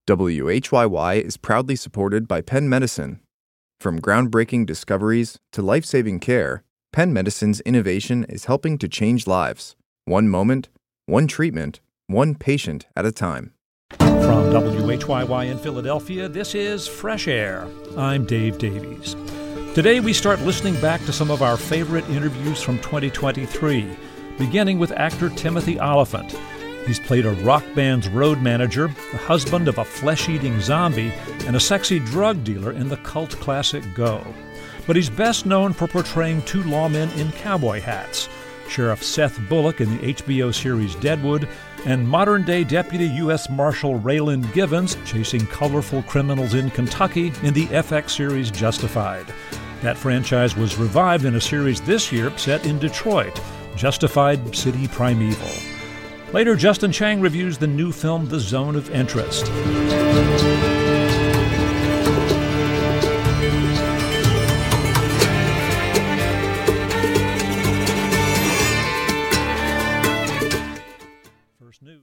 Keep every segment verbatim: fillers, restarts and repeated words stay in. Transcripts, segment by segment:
W H Y Y is proudly supported by Penn Medicine. From groundbreaking discoveries to life-saving care, Penn Medicine's innovation is helping to change lives, one moment, one treatment, one patient at a time. From W H Y Y in Philadelphia, this is Fresh Air. I'm Dave Davies. Today we start listening back to some of our favorite interviews from twenty twenty-three, beginning with actor Timothy Olyphant. He's played a rock band's road manager, the husband of a flesh-eating zombie, and a sexy drug dealer in the cult classic Go. But he's best known for portraying two lawmen in cowboy hats, Sheriff Seth Bullock in the H B O series Deadwood, and modern-day Deputy U S Marshal Raylan Givens chasing colorful criminals in Kentucky in the F X series Justified. That franchise was revived in a series this year set in Detroit, Justified City Primeval. Later, Justin Chang reviews the new film The Zone of Interest. First news.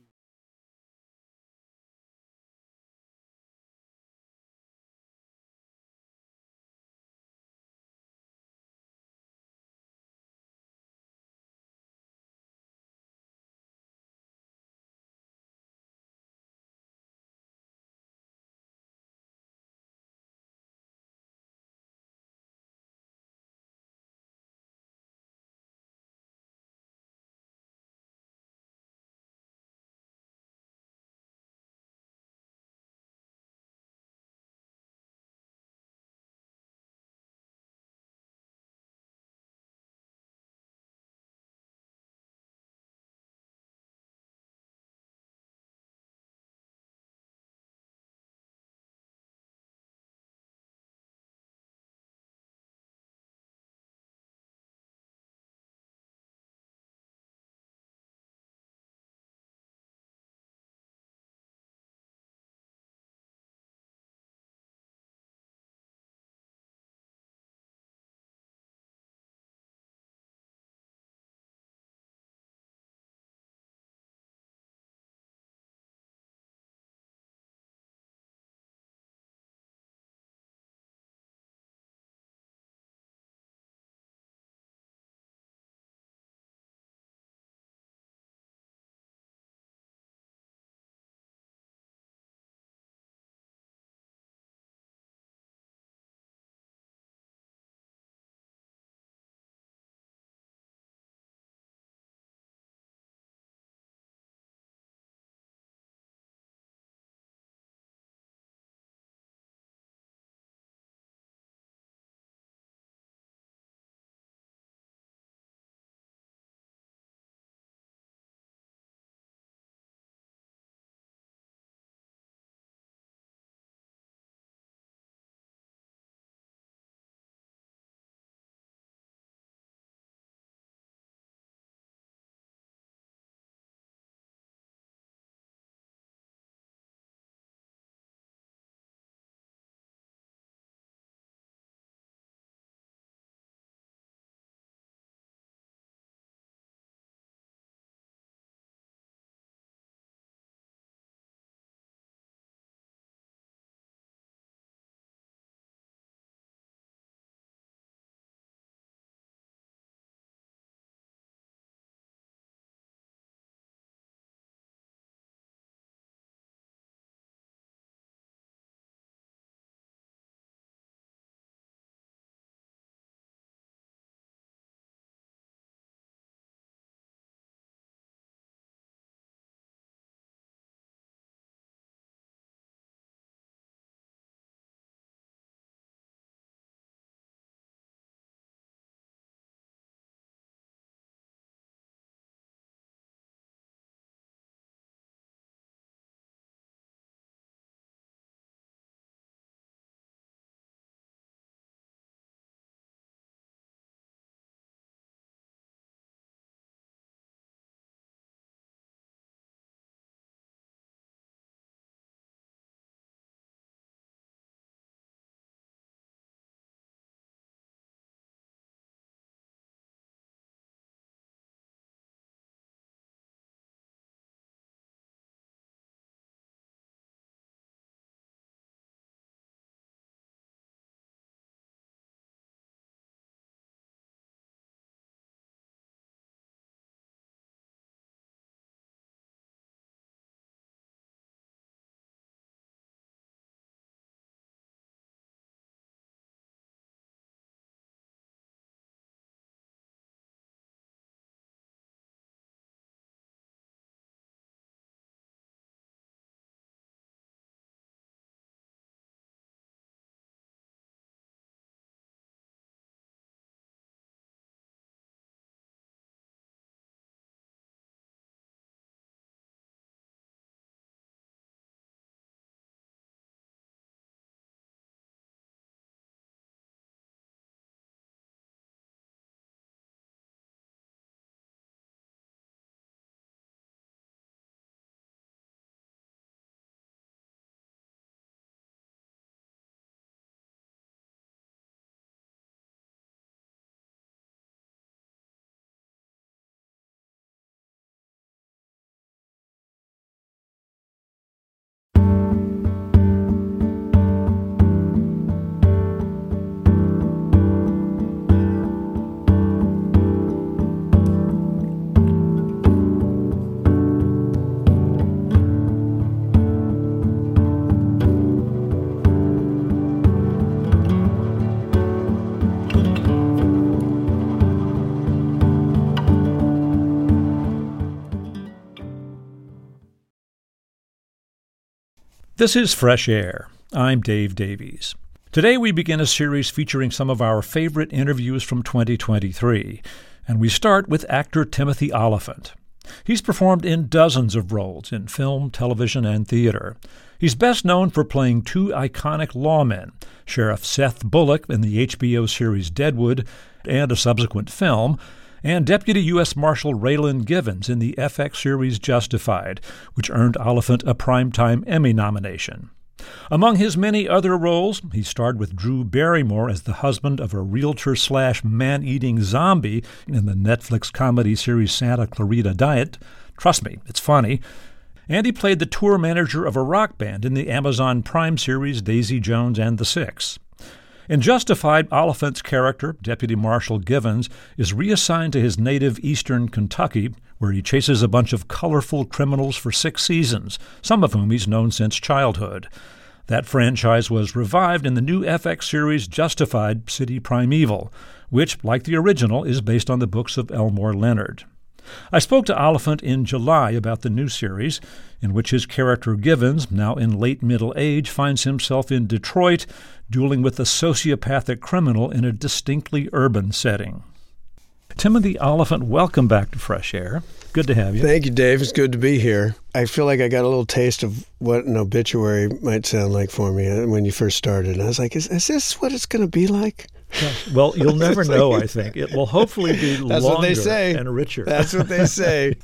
This is Fresh Air. I'm Dave Davies. Today we begin a series featuring some of our favorite interviews from twenty twenty-three, and we start with actor Timothy Olyphant. He's performed in dozens of roles in film, television, and theater. He's best known for playing two iconic lawmen, Sheriff Seth Bullock in the H B O series Deadwood and a subsequent film, and Deputy U S Marshal Raylan Givens in the F X series Justified, which earned Olyphant a Primetime Emmy nomination. Among his many other roles, he starred with Drew Barrymore as the husband of a realtor-slash-man-eating zombie in the Netflix comedy series Santa Clarita Diet. Trust me, it's funny. And he played the tour manager of a rock band in the Amazon Prime series Daisy Jones and the Six. In Justified, Olyphant's character, Deputy Marshal Givens, is reassigned to his native eastern Kentucky, where he chases a bunch of colorful criminals for six seasons, some of whom he's known since childhood. That franchise was revived in the new F X series Justified: City Primeval, which, like the original, is based on the books of Elmore Leonard. I spoke to Olyphant in July about the new series, in which his character Givens, now in late middle age, finds himself in Detroit, dueling with a sociopathic criminal in a distinctly urban setting. Timothy Olyphant, welcome back to Fresh Air. Good to have you. Thank you, Dave. It's good to be here. I feel like I got a little taste of what an obituary might sound like for me when you first started. And I was like, is, is this what it's going to be like? Yeah. Well, you'll never know, I think. It will hopefully be That's longer what they say. and richer. That's what they say.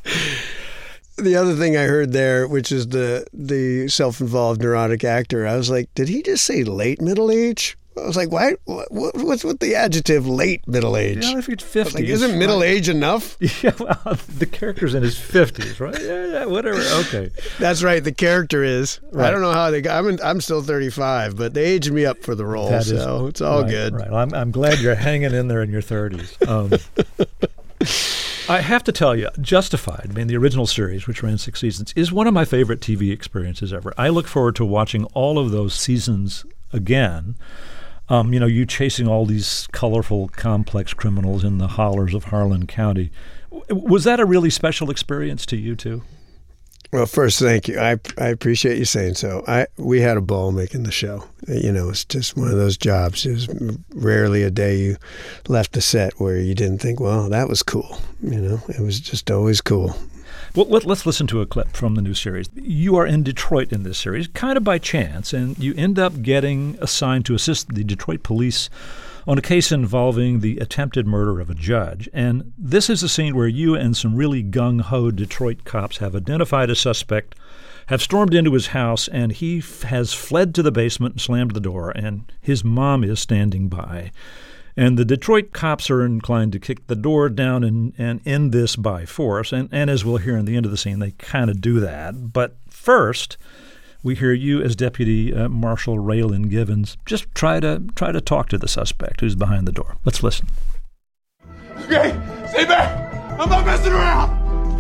The other thing I heard there, which is the the self-involved neurotic actor, I was like, did he just say late middle age? I was like, why? What, what's with the adjective late middle age? Yeah, if it's fifties. Like, isn't middle right? age enough? Yeah, well, the character's in his fifties, right? Yeah, yeah, whatever. Okay. That's right. The character is. Right. I don't know how they got. I'm in, I'm still thirty-five, but they aged me up for the role, that so is, it's all right, good. Right. I'm I'm glad you're hanging in there in your thirties. Um, I have to tell you, Justified, I mean, the original series, which ran six seasons, is one of my favorite T V experiences ever. I look forward to watching all of those seasons again. Um, you know, you chasing all these colorful, complex criminals in the hollers of Harlan County. W- was that a really special experience to you, too? Well, first, thank you. I I appreciate you saying so. I we had a ball making the show. You know, it's just one of those jobs. It was rarely a day you left the set where you didn't think, well, that was cool. You know, it was just always cool. Well, let, let's listen to a clip from the new series. You are in Detroit in this series, kind of by chance, and you end up getting assigned to assist the Detroit police on a case involving the attempted murder of a judge. And this is a scene where you and some really gung-ho Detroit cops have identified a suspect, have stormed into his house, and he f- has fled to the basement and slammed the door, and his mom is standing by. And the Detroit cops are inclined to kick the door down and, and end this by force. And, and as we'll hear in the end of the scene, they kind of do that. But first, we hear you as Deputy uh, Marshal Raylan Givens just try to try to talk to the suspect who's behind the door. Let's listen. Okay, stay back. I'm not messing around.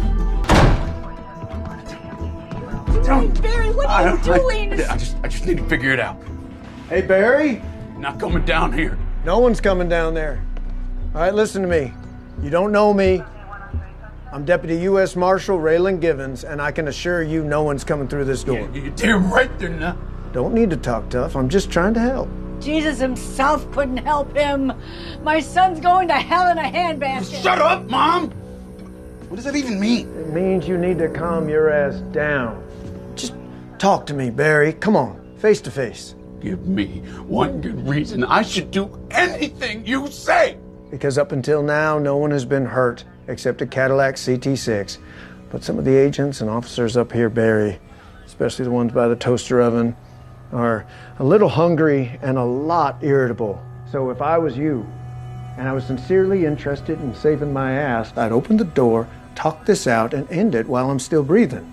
Barry, what are you doing? I, I just, I just need to figure it out. Hey, Barry? Not coming down here. No one's coming down there. All right, listen to me. You don't know me. I'm Deputy U S Marshal Raylan Givens, and I can assure you no one's coming through this door. Yeah, you're damn right they're not. Don't need to talk tough. I'm just trying to help. Jesus himself couldn't help him. My son's going to hell in a handbasket. Shut up, Mom! What does that even mean? It means you need to calm your ass down. Just talk to me, Barry. Come on, face to face. Give me one good reason I should do anything you say. Because up until now, no one has been hurt except a Cadillac C T six. But some of the agents and officers up here, Barry, especially the ones by the toaster oven, are a little hungry and a lot irritable. So if I was you, and I was sincerely interested in saving my ass, I'd open the door, talk this out, and end it while I'm still breathing.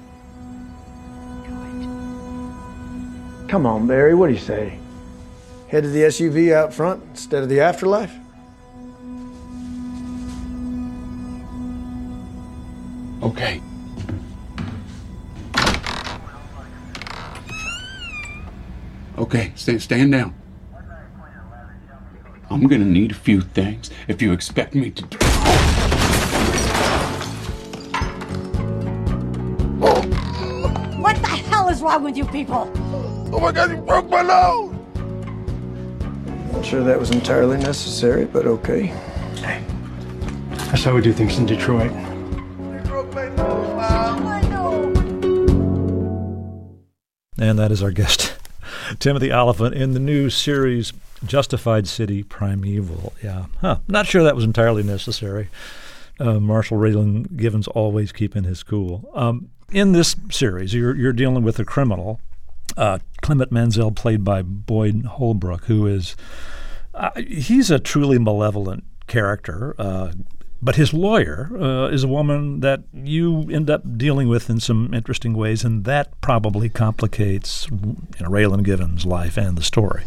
Come on, Barry, what do you say? Head to the S U V out front instead of the afterlife? Okay. Okay, stand, stand down. I'm gonna need a few things if you expect me to do. What the hell is wrong with you people? Oh my God, you broke my nose! Not sure that was entirely necessary, but okay. Hey, that's how we do things in Detroit. You broke my nose, Mom. I know. And that is our guest, Timothy Olyphant, in the new series Justified City Primeval. Yeah, huh. Not sure that was entirely necessary. Uh, Marshall Raylan Givens always keeping his cool. Um, in this series, you're you're dealing with a criminal, uh, Clement Mansell, played by Boyd Holbrook, who is uh, he's a truly malevolent character. Uh, but his lawyer uh, is a woman that you end up dealing with in some interesting ways, and that probably complicates you know, Raylan Givens' life and the story.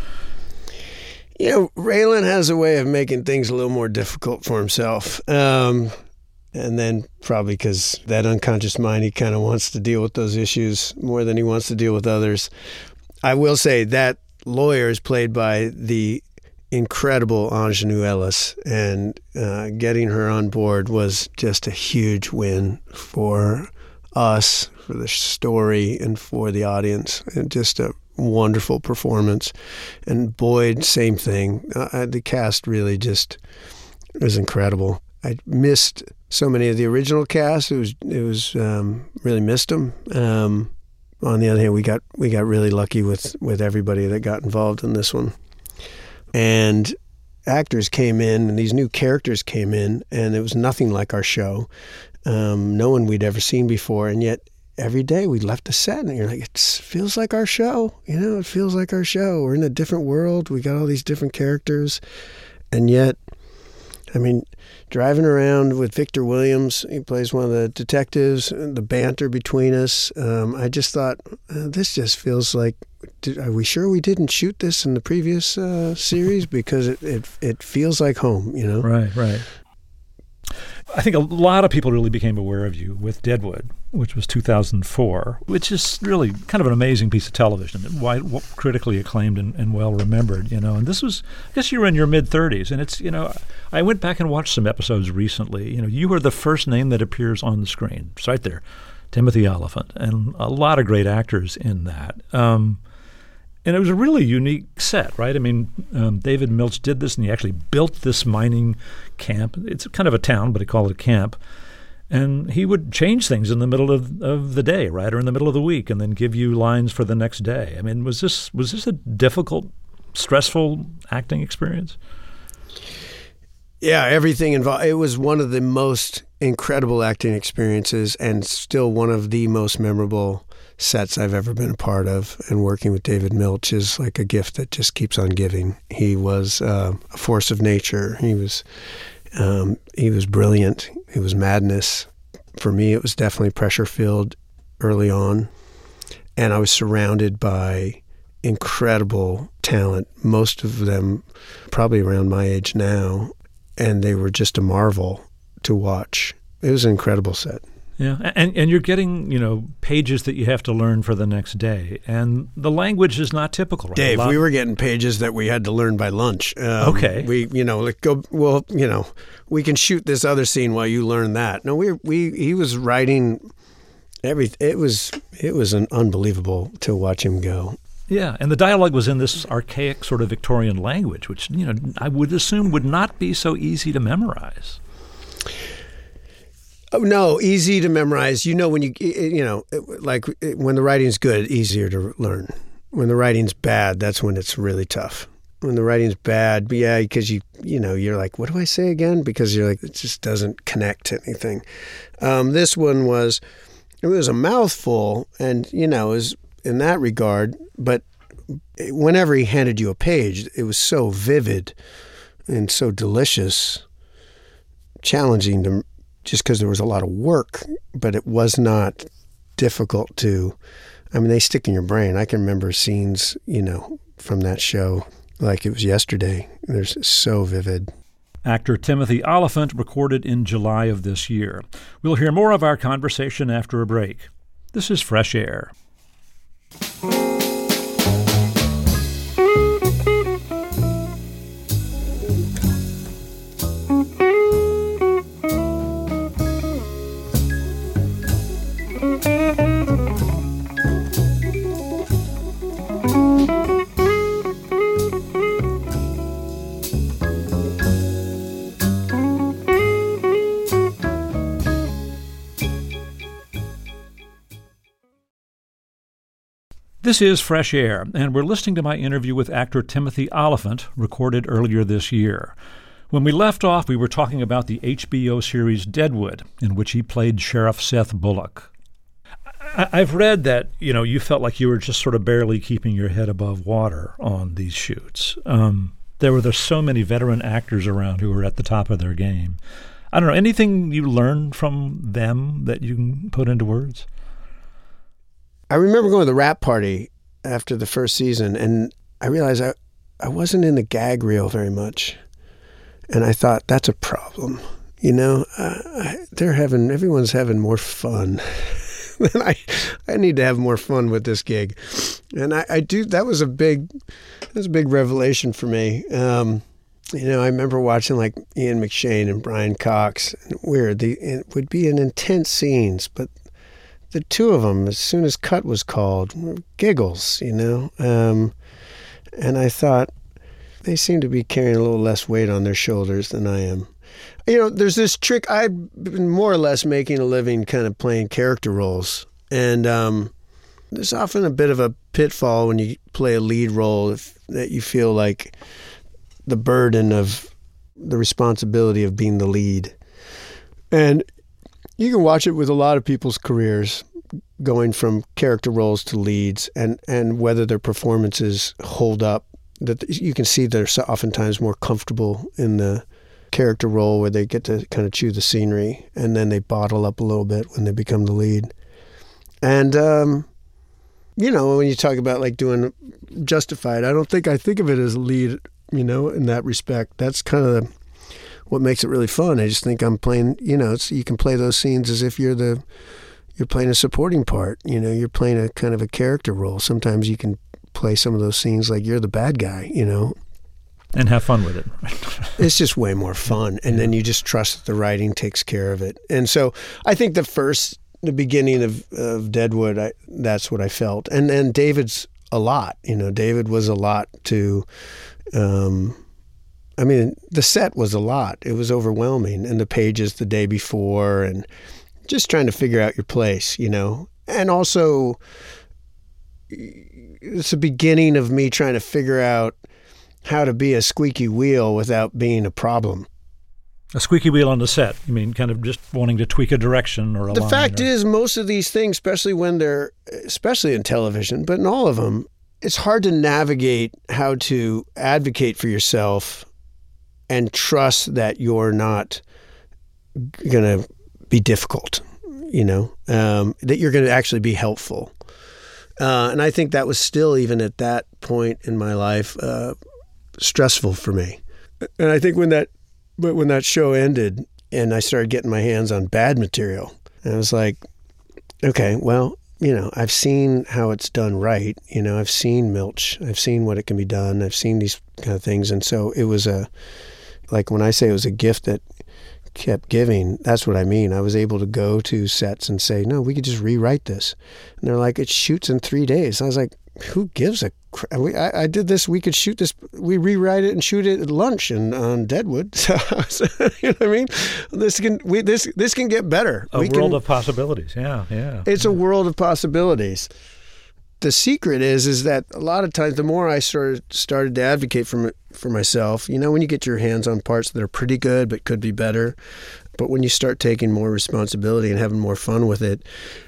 You know, Raylan has a way of making things a little more difficult for himself. Um, and then probably because that unconscious mind, he kind of wants to deal with those issues more than he wants to deal with others. I will say that lawyer is played by the incredible Ingenue Ellis, and uh, getting her on board was just a huge win for us, for the story, and for the audience. And just a wonderful performance. And Boyd, same thing. Uh, the cast really just was incredible. I missed so many of the original cast. It was it was um, really missed them. Um, on the other hand, we got we got really lucky with with everybody that got involved in this one. And actors came in, and these new characters came in, and it was nothing like our show. Um, no one we'd ever seen before, and yet every day we left the set, and you're like, it feels like our show. You know, it feels like our show. We're in a different world. We got all these different characters, and yet, I mean, driving around with Victor Williams, he plays one of the detectives, and the banter between us. Um, I just thought, uh, this just feels like. Did, are we sure we didn't shoot this in the previous uh, series? Because it, it it feels like home, you know? Right, right. I think a lot of people really became aware of you with Deadwood, which was two thousand four, which is really kind of an amazing piece of television, wide, critically acclaimed and, and well remembered, you know. And this was, I guess you were in your mid-thirties, and it's, you know, I went back and watched some episodes recently. You know, you were the first name that appears on the screen. It's right there, Timothy Olyphant, and a lot of great actors in that. Um, And it was a really unique set, right? I mean, um, David Milch did this, and he actually built this mining camp. It's kind of a town, but he called it a camp. And he would change things in the middle of, of the day, right, or in the middle of the week, and then give you lines for the next day. I mean, was this was this a difficult, stressful acting experience? Yeah, everything involved. It was one of the most incredible acting experiences, and still one of the most memorable sets I've ever been a part of. And working with David Milch is like a gift that just keeps on giving. He was uh, a force of nature. He was um, he was brilliant. It was madness. For me, it was definitely pressure-filled early on. And I was surrounded by incredible talent, most of them probably around my age now. And they were just a marvel to watch. It was an incredible set. Yeah, and and you're getting, you know, pages that you have to learn for the next day, and the language is not typical, right? Dave, we were getting pages that we had to learn by lunch. Um, okay. We, you know, like go, well, you know, we can shoot this other scene while you learn that. No, we, we, he was writing every, it was, it was an unbelievable to watch him go. Yeah, and the dialogue was in this archaic sort of Victorian language, which, you know, I would assume would not be so easy to memorize. Oh, no, easy to memorize. You know, when you, you know, like when the writing's good, easier to learn. When the writing's bad, that's when it's really tough. When the writing's bad, but yeah, because you, you know, you're like, what do I say again? Because you're like, it just doesn't connect to anything. Um, this one was, it was a mouthful, and, you know, it was in that regard, but whenever he handed you a page, it was so vivid and so delicious, challenging to, just because there was a lot of work, but it was not difficult to, I mean, they stick in your brain. I can remember scenes, you know, from that show like it was yesterday. They're so vivid. Actor Timothy Olyphant recorded in July of this year. We'll hear more of our conversation after a break. This is Fresh Air. This is Fresh Air, and we're listening to my interview with actor Timothy Olyphant, recorded earlier this year. When we left off, we were talking about the H B O series Deadwood, in which he played Sheriff Seth Bullock. I- I've read that, you know, you felt like you were just sort of barely keeping your head above water on these shoots. Um, there were there's so many veteran actors around who were at the top of their game. I don't know, anything you learned from them that you can put into words? I remember going to the wrap party after the first season, and I realized I, I wasn't in the gag reel very much. And I thought, that's a problem. You know, uh, I, they're having, everyone's having more fun. And I, I need to have more fun with this gig. And I, I do, that was a big, that was a big revelation for me. Um, you know, I remember watching like Ian McShane and Brian Cox. Weird, the, it would be in intense scenes, but the two of them, as soon as cut was called, were giggles, you know. Um, and I thought, they seem to be carrying a little less weight on their shoulders than I am. You know, there's this trick. I've been more or less making a living kind of playing character roles. And um, there's often a bit of a pitfall when you play a lead role if, that you feel like the burden of the responsibility of being the lead. And you can watch it with a lot of people's careers, going from character roles to leads, and, and whether their performances hold up. That you can see they're oftentimes more comfortable in the character role where they get to kind of chew the scenery, and then they bottle up a little bit when they become the lead. And, um, you know, when you talk about like doing Justified, I don't think I think of it as a lead, you know, in that respect. That's kind of the, what makes it really fun. I just think I'm playing, you know, it's, you can play those scenes as if you're the, you're playing a supporting part, you know, you're playing a kind of a character role. Sometimes you can play some of those scenes like you're the bad guy, you know. And have fun with it. It's just way more fun. And yeah. Then you just trust that the writing takes care of it. And so I think the first, the beginning of, of Deadwood, I, that's what I felt. And and David's a lot, you know, David was a lot to, um, I mean, the set was a lot. It was overwhelming. And the pages the day before, and just trying to figure out your place, you know. And also, it's the beginning of me trying to figure out how to be a squeaky wheel without being a problem. A squeaky wheel on the set? You mean kind of just wanting to tweak a direction or a The line fact or... is, most of these things, especially when they're, especially in television, but in all of them, it's hard to navigate how to advocate for yourself and trust that you're not going to be difficult, you know, um, that you're going to actually be helpful. Uh, and I think that was still, even at that point in my life, uh, stressful for me. And I think when that, but when that show ended and I started getting my hands on bad material, I was like, okay, well, you know, I've seen how it's done right. You know, I've seen Milch. I've seen what it can be done. I've seen these kind of things. And so it was a, like when I say it was a gift that kept giving, that's what I mean. I was able to go to sets and say, no, we could just rewrite this. And they're like, it shoots in three days. I was like, who gives a crap? I, I did this, we could shoot this, we rewrite it and shoot it at lunch and on Deadwood. So, you know what I mean? This can, we, this, this can get better. A we world can, of possibilities, yeah, yeah. It's yeah. a world of possibilities. The secret is, is that a lot of times, the more I started started to advocate for for myself, you know, when you get your hands on parts that are pretty good but could be better, but when you start taking more responsibility and having more fun with it,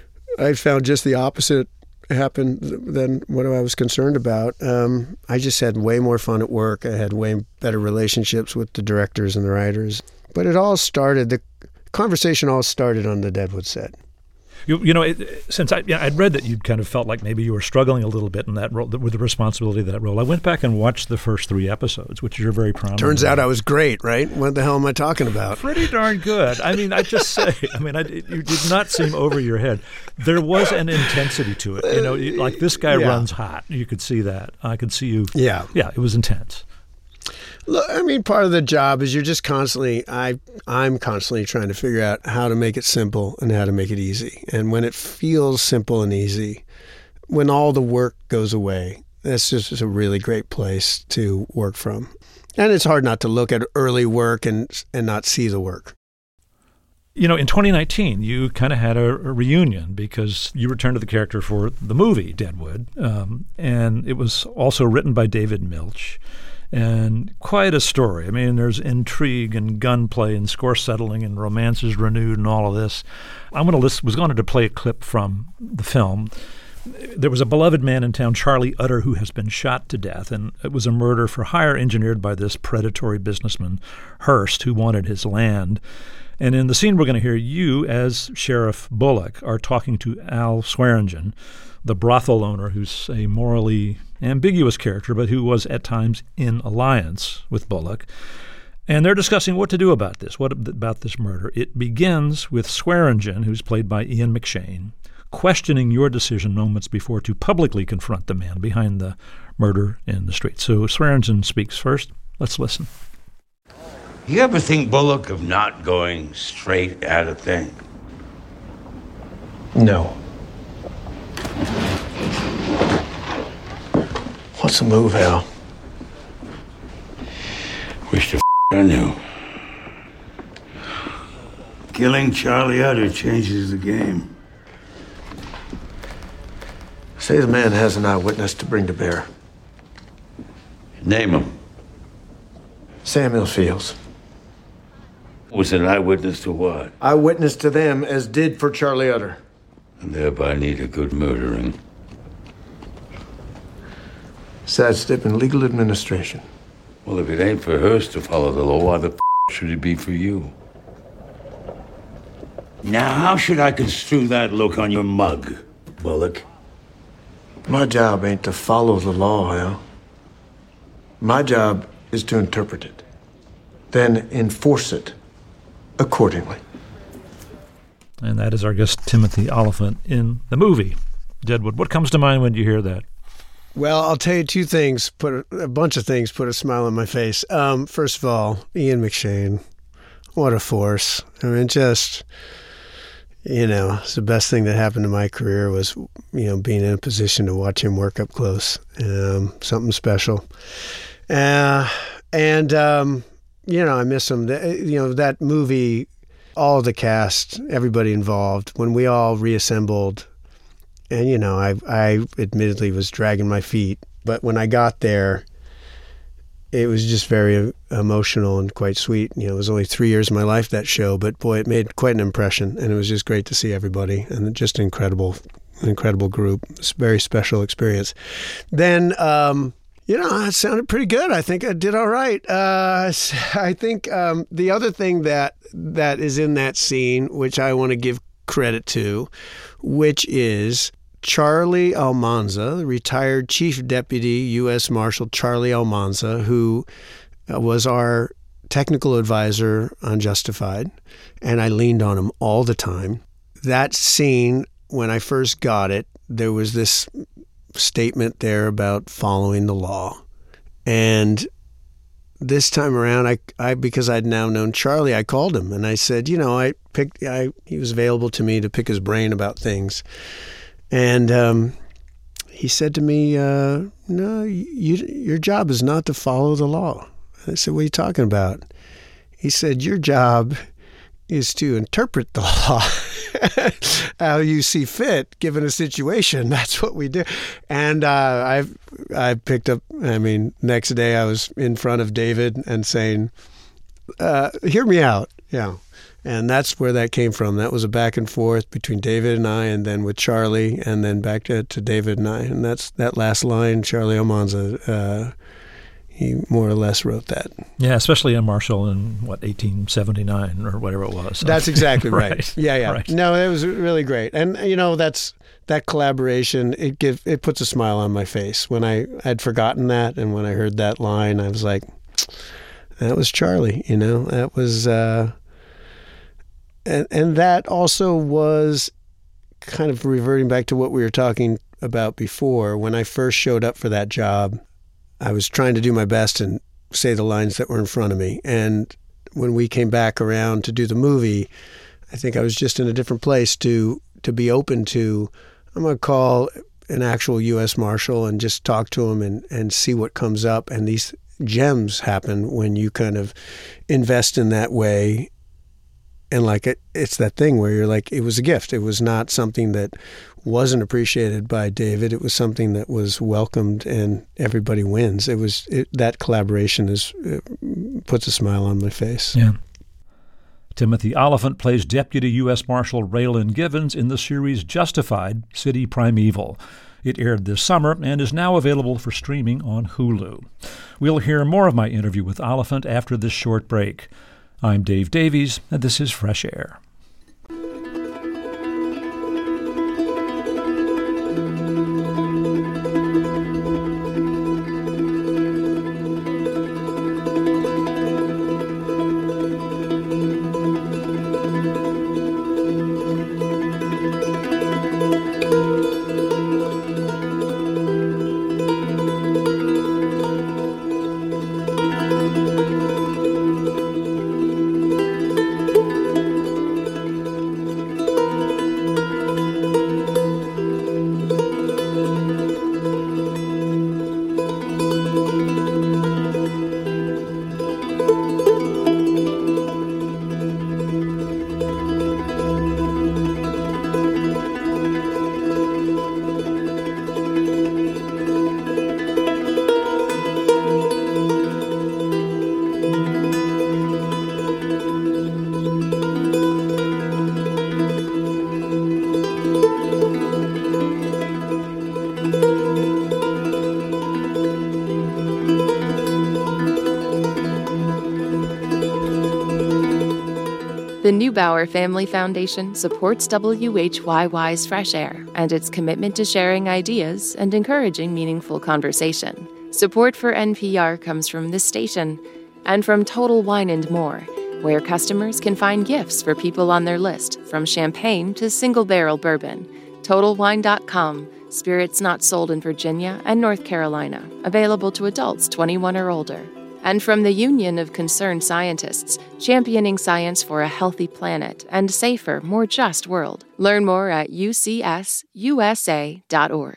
I found just the opposite happened than what I was concerned about. Um, I just had way more fun at work. I had way better relationships with the directors and the writers. But it all started, the conversation all started on the Deadwood set. You, you know, it, since I, you know, I'd read that you'd kind of felt like maybe you were struggling a little bit in that role, with the responsibility of that role. I went back and watched the first three episodes, which you're very proud of. Turns out I was great, right? What the hell am I talking about? Pretty darn good. I mean, I just say, I mean, I, you did not seem over your head. There was an intensity to it. You know, like this guy yeah. runs hot. You could see that. I could see you. Yeah. Yeah, it was intense. Look, I mean, part of the job is you're just constantly, I, I'm constantly trying to figure out how to make it simple and how to make it easy. And when it feels simple and easy, when all the work goes away, that's just a really great place to work from. And it's hard not to look at early work and and not see the work. You know, in twenty nineteen, you kind of had a, a reunion because you returned to the character for the movie Deadwood, um, and it was also written by David Milch. And quite a story. I mean, there's intrigue and gunplay and score settling and romances renewed and all of this. I'm going to list, was going to play a clip from the film. There was a beloved man in town, Charlie Utter, who has been shot to death, and it was a murder for hire engineered by this predatory businessman, Hearst, who wanted his land. And in the scene we're going to hear, you, as Sheriff Bullock, are talking to Al Swearingen, the brothel owner who's a morally ambiguous character, but who was at times in alliance with Bullock. And they're discussing what to do about this, what about this murder. It begins with Swearingen, who's played by Ian McShane, questioning your decision moments before to publicly confront the man behind the murder in the street. So Swearingen speaks first. Let's listen. You ever think, Bullock, of not going straight at a thing? No. What's the move, Al? Wish to f- I knew. Killing Charlie Utter changes the game. Say the man has an eyewitness to bring to bear. Name him. Samuel Fields. Was an eyewitness to what? Eyewitness to them as did for Charlie Utter. And thereby need a good murdering. Sidestep in legal administration. Well, if it ain't for Hearst to follow the law, why the f- should it be for you? Now, how should I construe that look on your mug, Bullock? My job ain't to follow the law, Al. My job is to interpret it, then enforce it accordingly. And that is our guest, Timothy Olyphant, in the movie Deadwood. What comes to mind when you hear that? Well, I'll tell you two things, put a, a bunch of things, put a smile on my face. Um, first of all, Ian McShane, what a force. I mean, just, you know, it's the best thing that happened to my career was, you know, being in a position to watch him work up close. Um, something special. Uh, and, um, you know, I miss him. You know, that movie, all the cast, everybody involved, when we all reassembled. And, you know, I I admittedly was dragging my feet. But when I got there, it was just very emotional and quite sweet. You know, it was only three years of my life, that show. But, boy, it made quite an impression. And it was just great to see everybody. And just an incredible, incredible group. It's a very special experience. Then, um, you know, it sounded pretty good. I think I did all right. Uh, I think um, the other thing that that is in that scene, which I want to give credit to, which is Charlie Almanza, the retired Chief Deputy U S Marshal Charlie Almanza, who was our technical advisor on Justified, and I leaned on him all the time. That scene, when I first got it, there was this statement there about following the law. And this time around, I, I because I'd now known Charlie, I called him and I said, you know, I picked, I, he was available to me to pick his brain about things. And um, he said to me, uh, no, you, your job is not to follow the law. I said, what are you talking about? He said, your job is to interpret the law how you see fit, given a situation. That's what we do. And uh, I've I picked up, I mean, next day I was in front of David and saying, uh, hear me out. Yeah. And that's where that came from. That was a back and forth between David and I, and then with Charlie, and then back to, to David and I. And that's that last line, Charlie Almanza, uh, he more or less wrote that. Yeah, especially in Marshall in, what, eighteen seventy-nine or whatever it was. That's exactly right. right. Yeah, yeah. Right. No, it was really great. And, you know, that's that collaboration, it give it puts a smile on my face. When I had forgotten that, and when I heard that line, I was like, that was Charlie, you know? That was... Uh, And and that also was kind of reverting back to what we were talking about before. When I first showed up for that job, I was trying to do my best and say the lines that were in front of me. And when we came back around to do the movie, I think I was just in a different place to to be open to, I'm going to call an actual U S Marshal and just talk to him and, and see what comes up. And these gems happen when you kind of invest in that way. And like it, it's that thing where you're like, it was a gift. It was not something that wasn't appreciated by David. It was something that was welcomed, and everybody wins. It was it, that collaboration is it puts a smile on my face. Yeah. Timothy Olyphant plays Deputy U S Marshal Raylan Givens in the series Justified: City Primeval. It aired this summer and is now available for streaming on Hulu. We'll hear more of my interview with Olyphant after this short break. I'm Dave Davies, and this is Fresh Air. The Neubauer Family Foundation supports W H Y Y's Fresh Air and its commitment to sharing ideas and encouraging meaningful conversation. Support for N P R comes from this station and from Total Wine and More, where customers can find gifts for people on their list, from champagne to single-barrel bourbon. Total Wine dot com. Spirits not sold in Virginia and North Carolina. Available to adults twenty-one or older. And from the Union of Concerned Scientists, championing science for a healthy planet and safer, more just world. Learn more at U C S U S A dot org.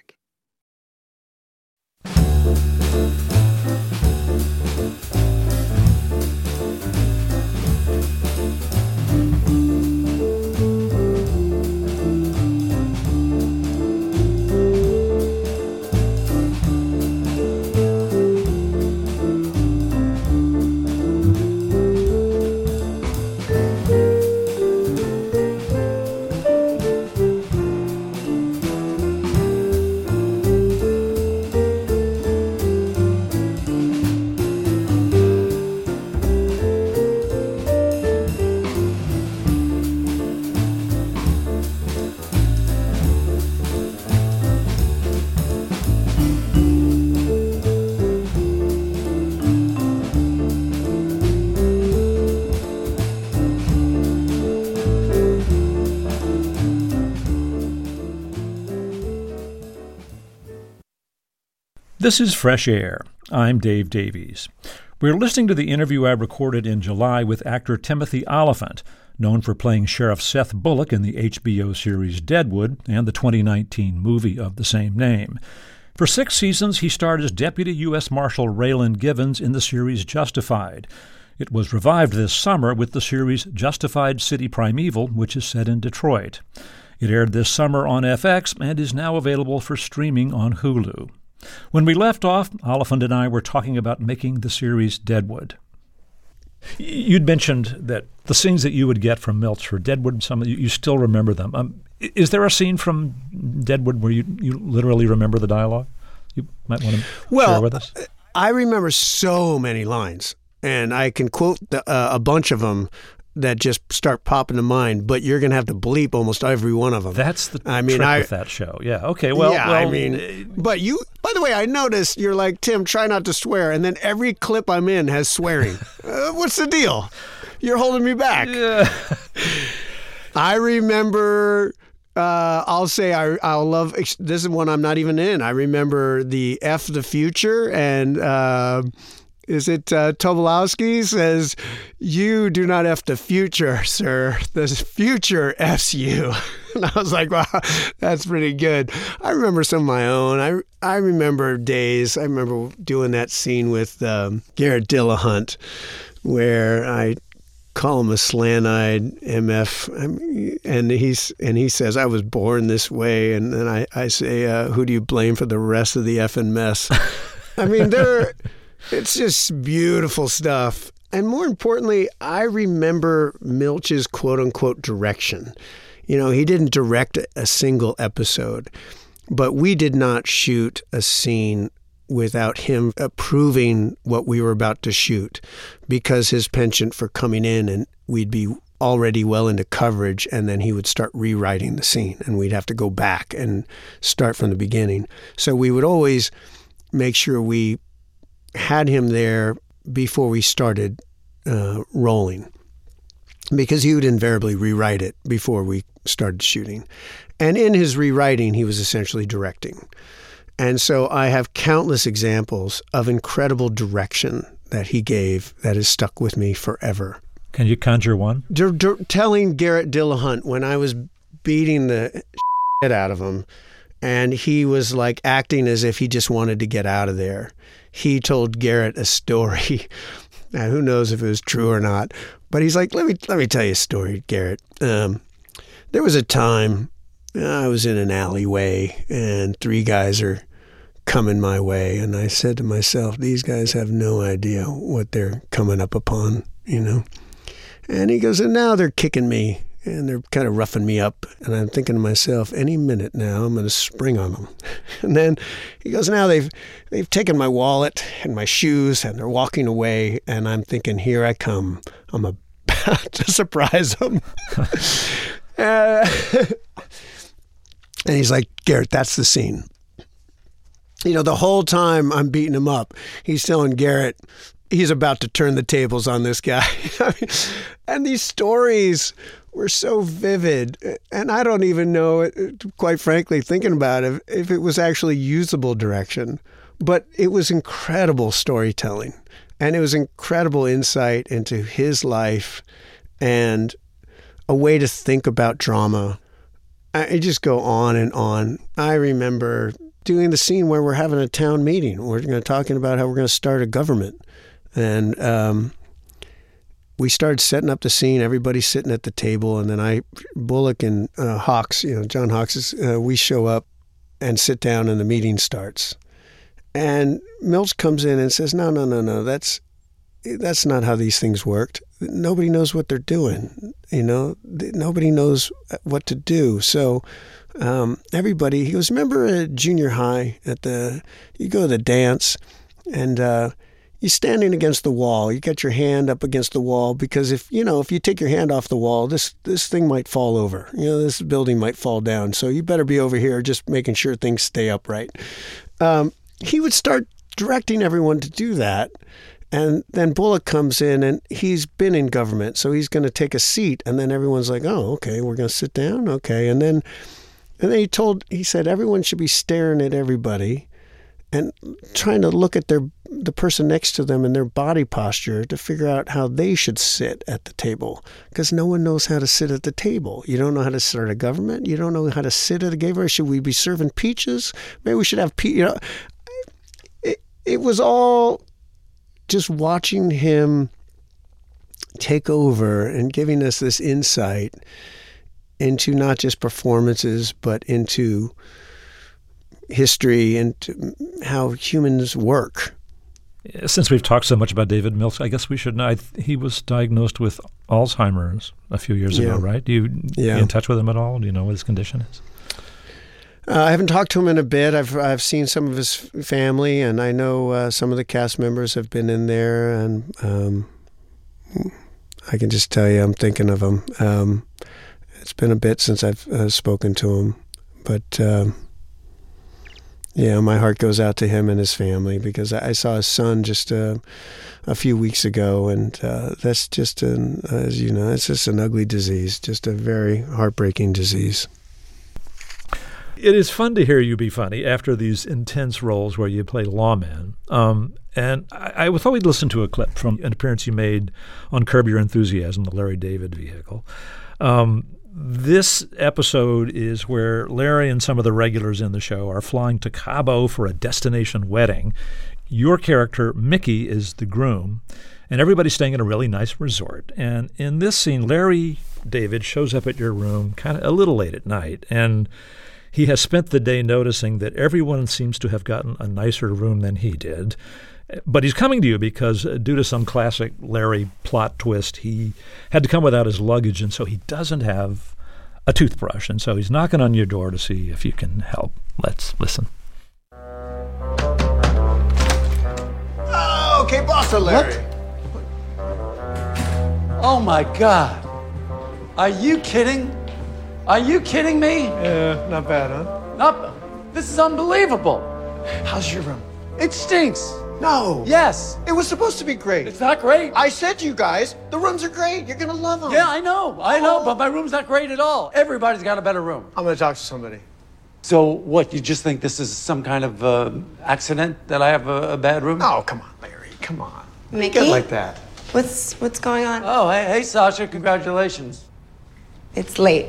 This is Fresh Air. I'm Dave Davies. We're listening to the interview I recorded in July with actor Timothy Olyphant, known for playing Sheriff Seth Bullock in the H B O series Deadwood and the twenty nineteen movie of the same name. For six seasons, he starred as Deputy U S Marshal Raylan Givens in the series Justified. It was revived this summer with the series Justified: City Primeval, which is set in Detroit. It aired this summer on F X and is now available for streaming on Hulu. When we left off, Olyphant and I were talking about making the series Deadwood. You'd mentioned that the scenes that you would get from Milch for Deadwood, some of you, you still remember them. Um, is there a scene from Deadwood where you, you literally remember the dialogue? You might want to well, share with us. I remember so many lines, and I can quote the, uh, a bunch of them that just start popping to mind, but you're going to have to bleep almost every one of them. That's the I mean, trick I, with that show. Yeah, okay, well... Yeah, well, I mean, but you, by the way, I noticed you're like, Tim, try not to swear, and then every clip I'm in has swearing. uh, what's the deal? You're holding me back. Yeah. I remember... Uh, I'll say I, I'll love... This is one I'm not even in. I remember the F the Future, and... Uh, Is it uh, Tobolowsky says, "You do not F the future, sir. The future F's you." And I was like, wow, that's pretty good. I remember some of my own. I, I remember days. I remember doing that scene with um, Garrett Dillahunt where I call him a slant-eyed M F, I mean, and he's and he says, I was born this way. And then I, I say, uh, who do you blame for the rest of the effing mess? I mean, there, it's just beautiful stuff. And more importantly, I remember Milch's quote-unquote direction. You know, he didn't direct a single episode, but we did not shoot a scene without him approving what we were about to shoot, because his penchant for coming in and we'd be already well into coverage, and then he would start rewriting the scene and we'd have to go back and start from the beginning. So we would always make sure we had him there before we started uh, rolling, because he would invariably rewrite it before we started shooting. And in his rewriting, he was essentially directing. And so I have countless examples of incredible direction that he gave that has stuck with me forever. Can you conjure one? D- d- telling Garrett Dillahunt when I was beating the shit out of him, and he was like acting as if he just wanted to get out of there. He told Garrett a story. Now, who knows if it was true or not, but he's like, let me let me tell you a story, Garrett. Um, there was a time I was in an alleyway and three guys are coming my way, and I said to myself, these guys have no idea what they're coming up upon, you know. And he goes, and now they're kicking me and they're kind of roughing me up. And I'm thinking to myself, any minute now, I'm going to spring on them. And then he goes, now they've they've taken my wallet and my shoes and they're walking away. And I'm thinking, here I come. I'm about to surprise them. uh, and he's like, Garrett, that's the scene. You know, the whole time I'm beating him up, he's telling Garrett, he's about to turn the tables on this guy. I mean, and these stories were so vivid. And I don't even know, quite frankly, thinking about it, if it was actually usable direction. But it was incredible storytelling. And it was incredible insight into his life and a way to think about drama. I just go on and on. I remember doing the scene where we're having a town meeting. We're going to talking about how we're going to start a government. And um, we started setting up the scene. Everybody's sitting at the table. And then I, Bullock and uh, Hawks, you know, John Hawks, is, uh, we show up and sit down and the meeting starts. And Milch comes in and says, no, no, no, no, that's that's not how these things worked. Nobody knows what they're doing. You know, nobody knows what to do. So um, everybody, he goes, remember at junior high at the, you go to the dance and uh, you're standing against the wall. You got your hand up against the wall because if, you know, if you take your hand off the wall, this, this thing might fall over. You know, this building might fall down. So you better be over here just making sure things stay upright. Um, he would start directing everyone to do that. And then Bullock comes in and he's been in government, so he's going to take a seat. And then everyone's like, oh, okay, we're going to sit down. Okay. And then, and then he told, he said, everyone should be staring at everybody and trying to look at their, the person next to them and their body posture to figure out how they should sit at the table. Because no one knows how to sit at the table. You don't know how to start a government. You don't know how to sit at a game. Should we be serving peaches? Maybe we should have, pe- you know, it, it was all just watching him take over and giving us this insight into not just performances, but into history and how humans work. Since we've talked so much about David Milch, I guess we should know. I, he was diagnosed with Alzheimer's a few years yeah. ago, right? Do you yeah. you in touch with him at all? Do you know what his condition is? Uh, I haven't talked to him in a bit. I've I've seen some of his family, and I know uh, some of the cast members have been in there, and um, I can just tell you I'm thinking of him. Um, it's been a bit since I've uh, spoken to him, but um, yeah, my heart goes out to him and his family because I, I saw his son just uh, a few weeks ago, and uh, that's just an, as you know, it's just an ugly disease, just a very heartbreaking disease. It is fun to hear you be funny after these intense roles where you play lawman. Um, and I, I thought we'd listen to a clip from an appearance you made on Curb Your Enthusiasm, the Larry David vehicle. Um, this episode is where Larry and some of the regulars in the show are flying to Cabo for a destination wedding. Your character, Mickey, is the groom. and everybody's staying in a really nice resort. And in this scene, Larry David shows up at your room kind of a little late at night, and he has spent the day noticing that everyone seems to have gotten a nicer room than he did. But he's coming to you because, uh, due to some classic Larry plot twist, he had to come without his luggage, and so he doesn't have a toothbrush. And so he's knocking on your door to see if you can help. Let's listen. Oh, okay, bossa, Larry. What? Oh, my God. Are you kidding? Are you kidding me? Yeah, not bad, huh? No, this is unbelievable. How's your room? It stinks. No. Yes. It was supposed to be great. It's not great. I said to you guys, the rooms are great. You're going to love them. Yeah, I know. I know, but my room's not great at all. Everybody's got a better room. I'm going to talk to somebody. So what, you just think this is some kind of uh, accident that I have a, a bad room? Oh, come on, Larry. Come on. Mickey? Get like that. What's what's going on? Oh, hey, hey, Sasha, congratulations. It's late.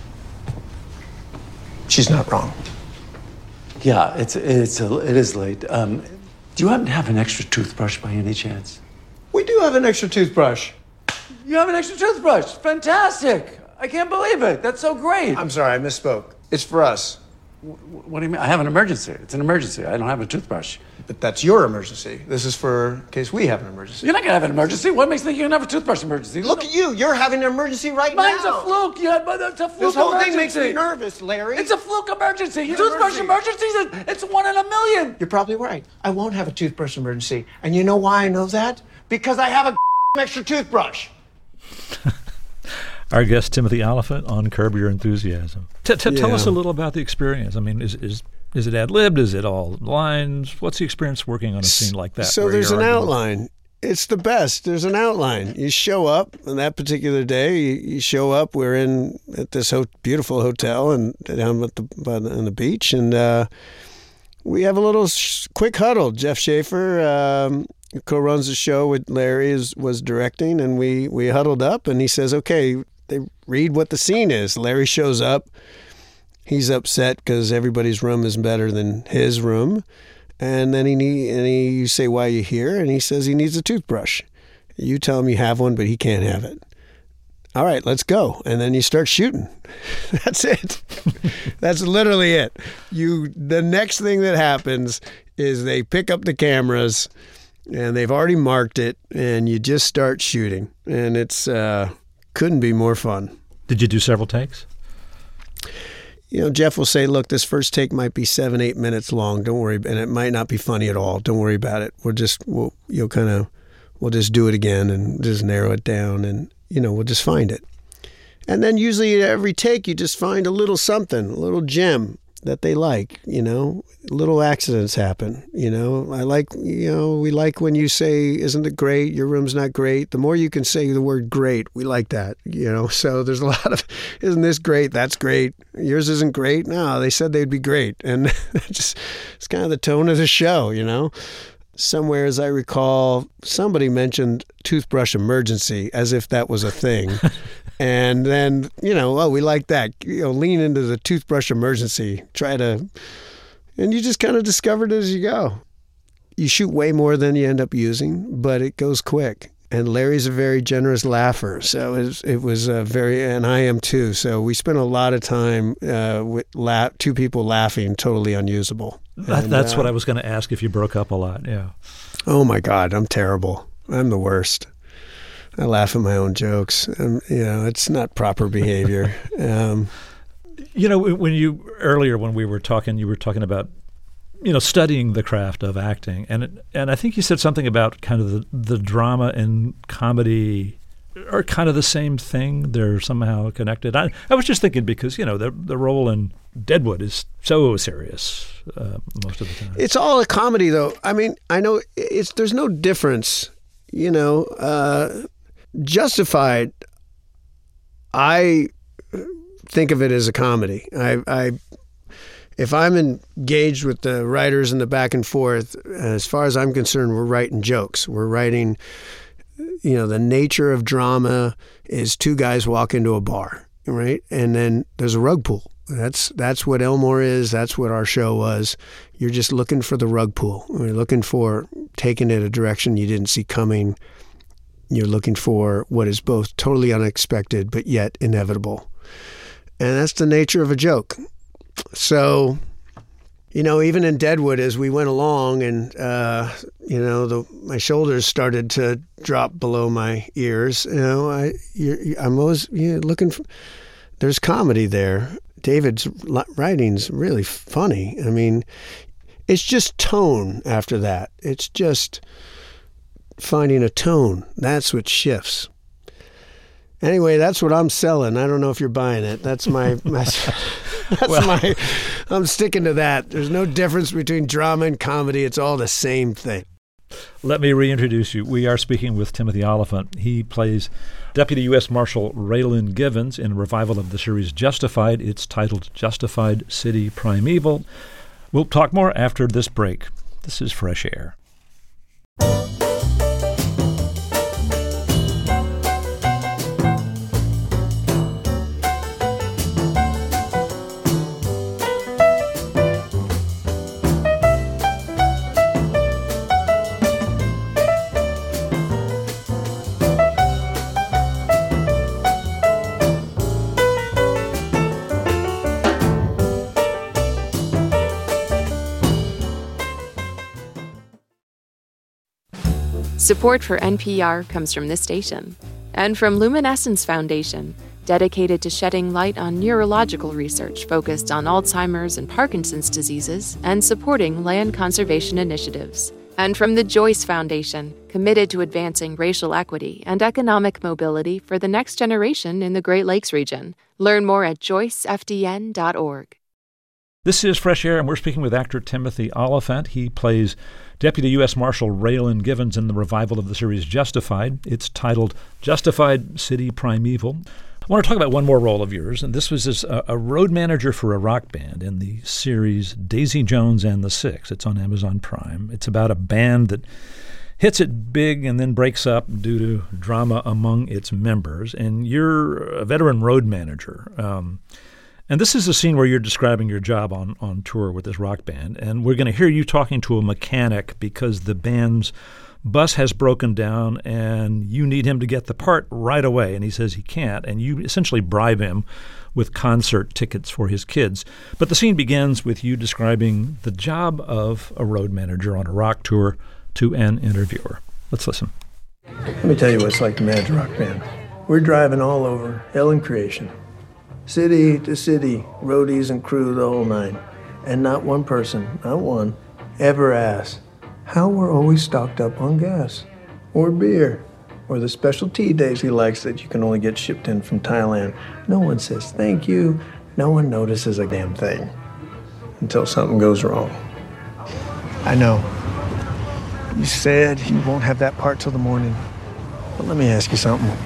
She's not wrong. Yeah, it's it's a, it is late. Um, do you happen to have an extra toothbrush by any chance? We do have an extra toothbrush. You have an extra toothbrush. Fantastic. I can't believe it. That's so great. I'm sorry, I misspoke. It's for us. W- what do you mean? I have an emergency. It's an emergency. I don't have a toothbrush. But that's your emergency. This is for in case we have an emergency. You're not going to have an emergency. What makes you think you're going to have a toothbrush emergency? Look at you. You're having an emergency right Mine's now. a fluke. You had, it's a fluke This whole emergency. thing makes me nervous, Larry. It's a fluke emergency. Your It's an toothbrush emergency. emergency, it's one in a million. You're probably right. I won't have a toothbrush emergency. And you know why I know that? Because I have a extra toothbrush. Our guest, Timothy Olyphant, on Curb Your Enthusiasm. T- t- tell Yeah. us a little about the experience. I mean, is is is it ad-libbed? Is it all lines? What's the experience working on a scene like that? So where there's you're an arguing? outline. It's the best. There's an outline. You show up on that particular day. You, you show up. We're in at this ho- beautiful hotel and down at the by the, on the beach, and uh, we have a little sh- quick huddle. Jeff Schaefer, um, who co-runs the show with Larry, is, was directing, and we we huddled up, and he says, "Okay, they read what the scene is." Larry shows up. He's upset because everybody's room is better than his room. And then he need, and he, you say, "Why are you here?" And he says he needs a toothbrush. You tell him you have one, but he can't have it. All right, let's go. And then you start shooting. That's it. That's literally it. You. The next thing that happens is they pick up the cameras, and they've already marked it, and you just start shooting. And it's uh, couldn't be more fun. Did you do several takes? You know, Jeff will say, "Look, this first take might be seven, eight minutes long. Don't worry, and it might not be funny at all. Don't worry about it. We'll just, we'll, you'll kind of, we'll just do it again and just narrow it down, and you know, we'll just find it." And then usually every take, you just find a little something, a little gem that they like. You know, little accidents happen. You know, I like, you know, we like when you say, "Isn't it great? Your room's not great." The more you can say the word "great," we like that. You know, so there's a lot of, "Isn't this great? That's great. Yours isn't great." No, they said they'd be great, and just it's kind of the tone of the show. You know, somewhere, as I recall, somebody mentioned toothbrush emergency as if that was a thing. And then, you know, oh, we like that. You know, lean into the toothbrush emergency. Try to, and you just kind of discover it as you go. You shoot way more than you end up using, but it goes quick. And Larry's a very generous laugher, so it was, it was a very, and I am too. So we spent a lot of time uh, with la- two people laughing, totally unusable. That, And, that's uh, what I was going to ask, if you broke up a lot. Yeah. Oh my God, I'm terrible. I'm the worst. I laugh at my own jokes. Um, you know, it's not proper behavior. Um, You know, when you earlier when we were talking, you were talking about, you know, studying the craft of acting, and it, and I think you said something about kind of the, the drama and comedy are kind of the same thing. They're somehow connected. I, I was just thinking because, you know, the the role in Deadwood is so serious uh, most of the time. It's all a comedy, though. I mean, I know it's there's no difference. You know, uh, Justified, I think of it as a comedy. I, I, if I'm engaged with the writers in the back and forth, as far as I'm concerned, we're writing jokes. We're writing, you know, the nature of drama is two guys walk into a bar, right? And then there's a rug pool. That's that's what Elmore is. That's what our show was. You're just looking for the rug pool. You're looking for taking it a direction you didn't see coming. You're looking for what is both totally unexpected but yet inevitable. And that's the nature of a joke. So, you know, even in Deadwood, as we went along and, uh, you know, the, my shoulders started to drop below my ears, you know, I, you're, I'm always you know, looking for, there's comedy there. David's writing's really funny. I mean, it's just tone after that. It's just finding a tone. That's what shifts. Anyway, that's what I'm selling. I don't know if you're buying it. That's my, my that's well, my, I'm sticking to that. There's no difference between drama and comedy. It's all the same thing. Let me reintroduce you. We are speaking with Timothy Olyphant. He plays Deputy U S Marshal Raylan Givens in a revival of the series Justified. It's titled Justified City Primeval. We'll talk more after this break. This is Fresh Air. Support for N P R comes from this station and from Luminescence Foundation, dedicated to shedding light on neurological research focused on Alzheimer's and Parkinson's diseases and supporting land conservation initiatives. And from the Joyce Foundation, committed to advancing racial equity and economic mobility for the next generation in the Great Lakes region. Learn more at joyce f d n dot org. This is Fresh Air, and we're speaking with actor Timothy Olyphant. He plays Deputy U S Marshal Raylan Givens in the revival of the series Justified. It's titled Justified City Primeval. I want to talk about one more role of yours, and this was as a, a road manager for a rock band in the series Daisy Jones and the Six. It's on Amazon Prime. It's about a band that hits it big and then breaks up due to drama among its members, and you're a veteran road manager. Um, And this is a scene where you're describing your job on, on tour with this rock band, and we're going to hear you talking to a mechanic because the band's bus has broken down and you need him to get the part right away, and he says he can't, and you essentially bribe him with concert tickets for his kids. But the scene begins with you describing the job of a road manager on a rock tour to an interviewer. Let's listen. Let me tell you what it's like to manage a rock band. We're driving all over hell and creation. City to city, roadies and crew, the whole nine. And not one person, not one, ever asks how we're always stocked up on gas, or beer, or the special tea Daisy likes that you can only get shipped in from Thailand. No one says thank you. No one notices a damn thing until something goes wrong. I know. You said you won't have that part till the morning. But let me ask you something.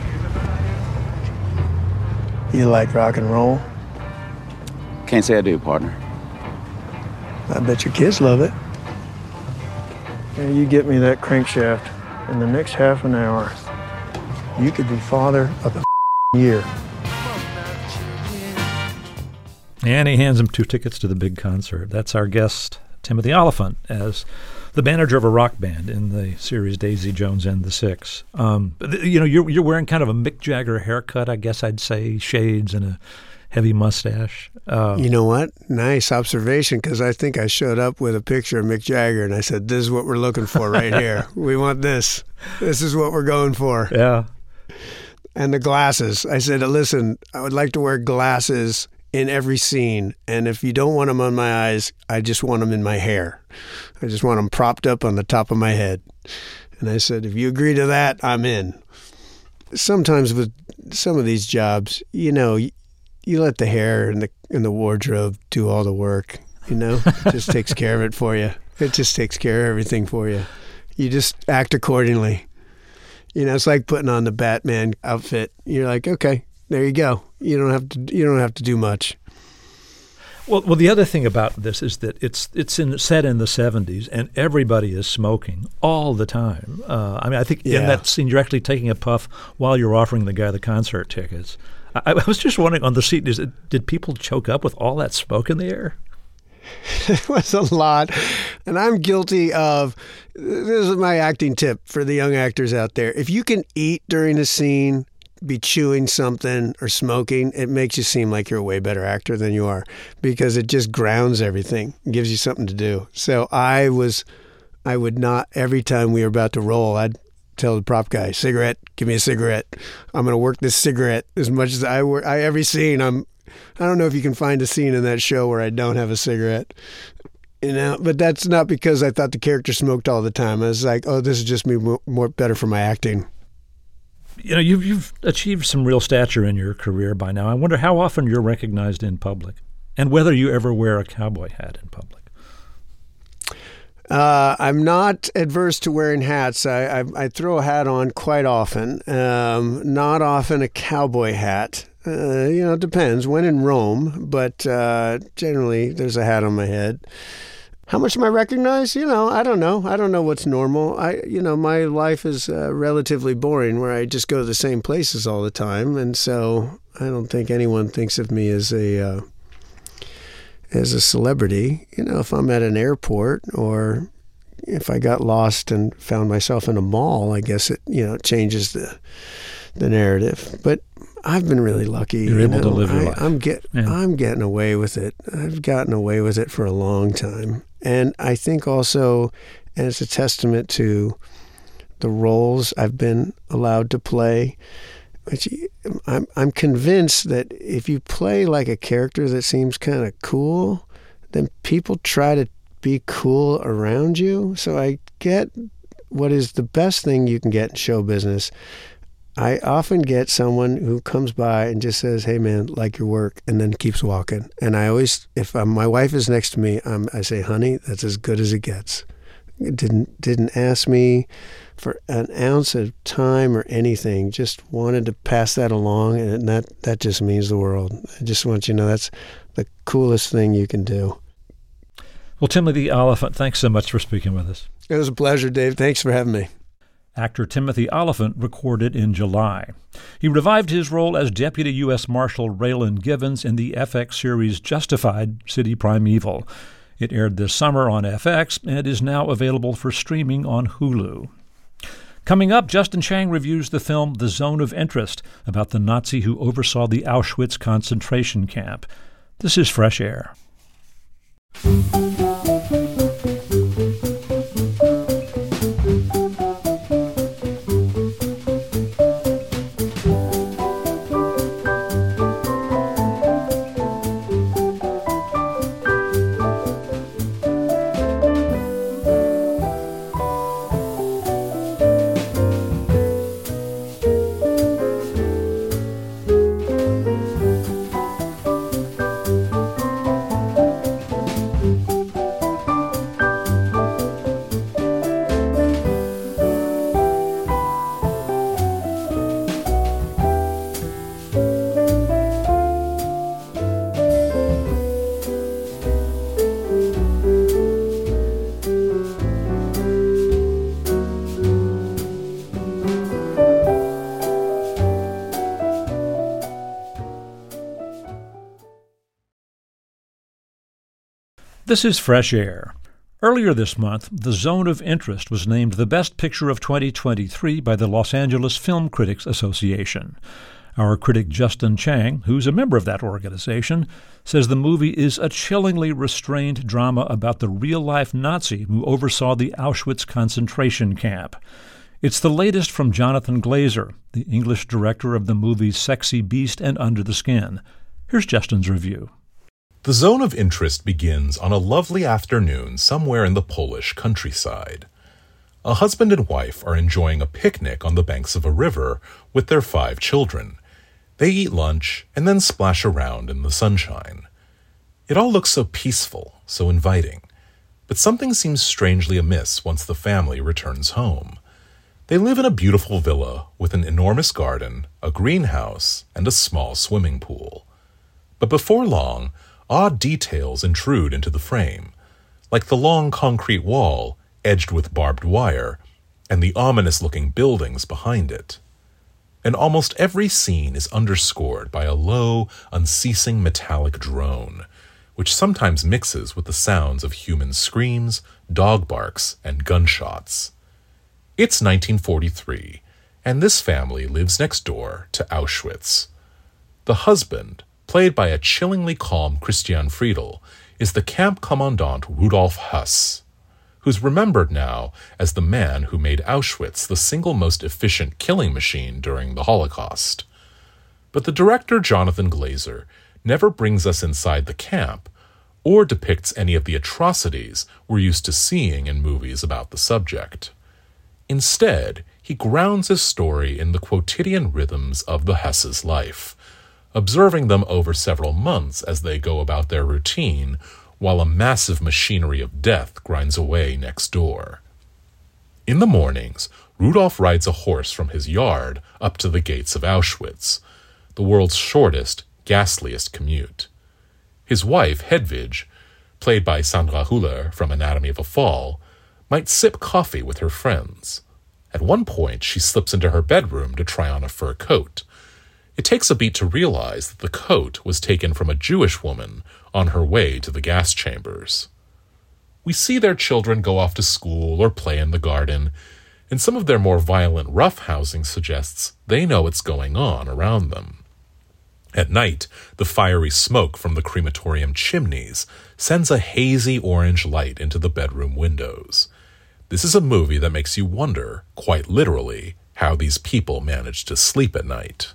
You like rock and roll? Can't say I do, partner. I bet your kids love it. Yeah, you get me that crankshaft in the next half an hour. You could be father of the year. And he hands him two tickets to the big concert. That's our guest, Timothy Olyphant, as the manager of a rock band in the series Daisy Jones and the Six. Um, you know, you're you're wearing kind of a Mick Jagger haircut, I guess I'd say, shades and a heavy mustache. Uh, you know what? Nice observation, because I think I showed up with a picture of Mick Jagger, and I said, this is what we're looking for right here. We want this. This is what we're going for. Yeah. And the glasses. I said, listen, I would like to wear glasses in every scene, and if you don't want them on my eyes, I just want them in my hair. I just want them propped up on the top of my head. And I said, if you agree to that, I'm in. Sometimes with some of these jobs, you know, you, you let the hair and the and the wardrobe do all the work, you know? It just takes care of it for you. It just takes care of everything for you. You just act accordingly. You know, it's like putting on the Batman outfit. You're like, okay, there you go. You don't have to. You don't have to do much. Well, well, the other thing about this is that it's it's in, set in the seventies, and everybody is smoking all the time. Uh, I mean, I think yeah. in that scene, you're actually taking a puff while you're offering the guy the concert tickets. I, I was just wondering, on the seat, is it, did people choke up with all that smoke in the air? It was a lot. And I'm guilty of, this is my acting tip for the young actors out there. If you can eat during a scene, be chewing something or smoking, it makes you seem like you're a way better actor than you are, because it just grounds everything, gives you something to do. So I was, I would not, every time we were about to roll, I'd tell the prop guy, cigarette, give me a cigarette. I'm going to work this cigarette as much as I work. I, every scene, I'm, I don't know if you can find a scene in that show where I don't have a cigarette. You know, but that's not because I thought the character smoked all the time. I was like, oh, this is just me more, more better for my acting. You know, you've, you've achieved some real stature in your career by now. I wonder how often you're recognized in public and whether you ever wear a cowboy hat in public. Uh, I'm not adverse to wearing hats. I, I, I throw a hat on quite often. Um, not often a cowboy hat. Uh, you know, it depends. When in Rome, but uh, generally there's a hat on my head. How much am I recognized? You know, I don't know. I don't know what's normal. I, you know, my life is uh, relatively boring, where I just go to the same places all the time, and so I don't think anyone thinks of me as a uh, as a celebrity. You know, if I'm at an airport or if I got lost and found myself in a mall, I guess it, you know, changes the the narrative. But I've been really lucky. You're you able know? to live your I, life. I'm get Yeah. I'm getting away with it. I've gotten away with it for a long time, and I think also, and it's a testament to the roles I've been allowed to play. Which I'm I'm convinced that if you play like a character that seems kind of cool, then people try to be cool around you. So I get what is the best thing you can get in show business. I often get someone who comes by and just says, "Hey man, like your work," and then keeps walking. And I always, if I'm, my wife is next to me, I'm, I say, "Honey, that's as good as it gets." It didn't didn't ask me for an ounce of time or anything. Just wanted to pass that along, and that that just means the world. I just want you to know that's the coolest thing you can do. Well, Timothy Olyphant, thanks so much for speaking with us. It was a pleasure, Dave. Thanks for having me. Actor Timothy Olyphant recorded in July. He revived his role as Deputy U S Marshal Raylan Givens in the F X series Justified, City Primeval. It aired this summer on F X and is now available for streaming on Hulu. Coming up, Justin Chang reviews the film The Zone of Interest, about the Nazi who oversaw the Auschwitz concentration camp. This is Fresh Air. This is Fresh Air. Earlier this month, The Zone of Interest was named the best picture of twenty twenty-three by the Los Angeles Film Critics Association. Our critic Justin Chang, who's a member of that organization, says the movie is a chillingly restrained drama about the real-life Nazi who oversaw the Auschwitz concentration camp. It's the latest from Jonathan Glazer, the English director of the movies Sexy Beast and Under the Skin. Here's Justin's review. The Zone of Interest begins on a lovely afternoon somewhere in the Polish countryside. A husband and wife are enjoying a picnic on the banks of a river with their five children. They eat lunch and then splash around in the sunshine. It all looks so peaceful, so inviting. But something seems strangely amiss once the family returns home. They live in a beautiful villa with an enormous garden, a greenhouse, and a small swimming pool. But before long, odd details intrude into the frame, like the long concrete wall edged with barbed wire and the ominous-looking buildings behind it. And almost every scene is underscored by a low, unceasing metallic drone, which sometimes mixes with the sounds of human screams, dog barks, and gunshots. It's nineteen forty-three, and this family lives next door to Auschwitz. The husband, played by a chillingly calm Christian Friedel, is the camp commandant Rudolf Höss, who's remembered now as the man who made Auschwitz the single most efficient killing machine during the Holocaust. But the director Jonathan Glazer never brings us inside the camp or depicts any of the atrocities we're used to seeing in movies about the subject. Instead, he grounds his story in the quotidian rhythms of the Höss's life, observing them over several months as they go about their routine while a massive machinery of death grinds away next door. In the mornings, Rudolf rides a horse from his yard up to the gates of Auschwitz, the world's shortest, ghastliest commute. His wife, Hedwig, played by Sandra Hüller from Anatomy of a Fall, might sip coffee with her friends. At one point, she slips into her bedroom to try on a fur coat. It takes a beat to realize that the coat was taken from a Jewish woman on her way to the gas chambers. We see their children go off to school or play in the garden, and some of their more violent roughhousing suggests they know what's going on around them. At night, the fiery smoke from the crematorium chimneys sends a hazy orange light into the bedroom windows. This is a movie that makes you wonder, quite literally, how these people manage to sleep at night.